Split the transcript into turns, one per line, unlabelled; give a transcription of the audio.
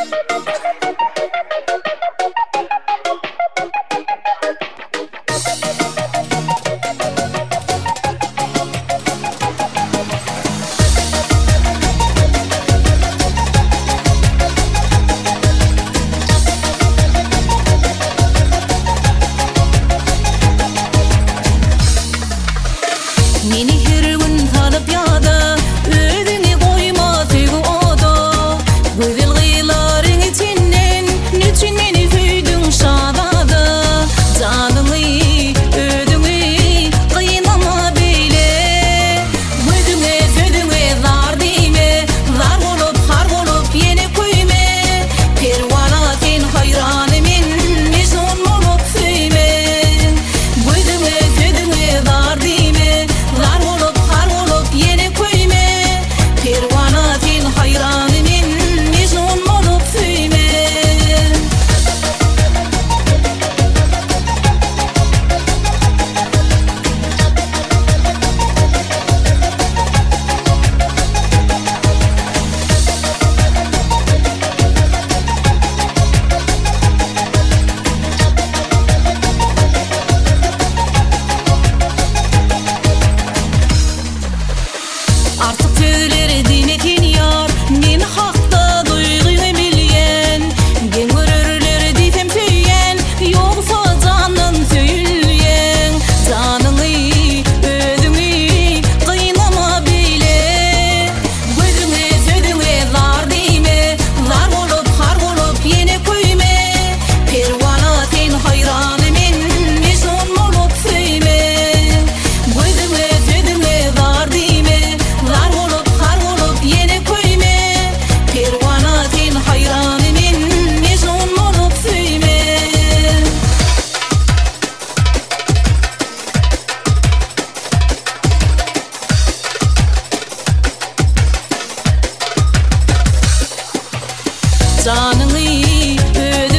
Meni her gün tanıp yada, ödüne koyma tügü oda. Güzel gıyların içinden, niçin meni füydün şadada. Canımı, ödüne, kıynama beyle. Ödüne, ödüne, zar dime. Zar olup, har olup, yeni kuyme. Pervanatin hayranımın, mecnun olup söyme. Ödüne, ödüne, zar dime. Zar olup, har olup, yeni kuyme. Pervanatin hayranımın, mecnun olup söyme. Artık tüyleri dinetin yar, men hakta duyguyu bilyen. Gengörürleri ditem tüyen, yoksa canın tüyülyen. Canını, ödüne, kıynama beyle. Gözüne, södüne, zar dime. Zar olup, har olup, yeni kuyme. Pervanatin hayranımın, mecnun olup söyme. Gözüne, södüne, zar dime. Zar olup, har olup, yeni kuyme. Pervanatin hayranımın, mecnun olup söyme. Canını, ödüne,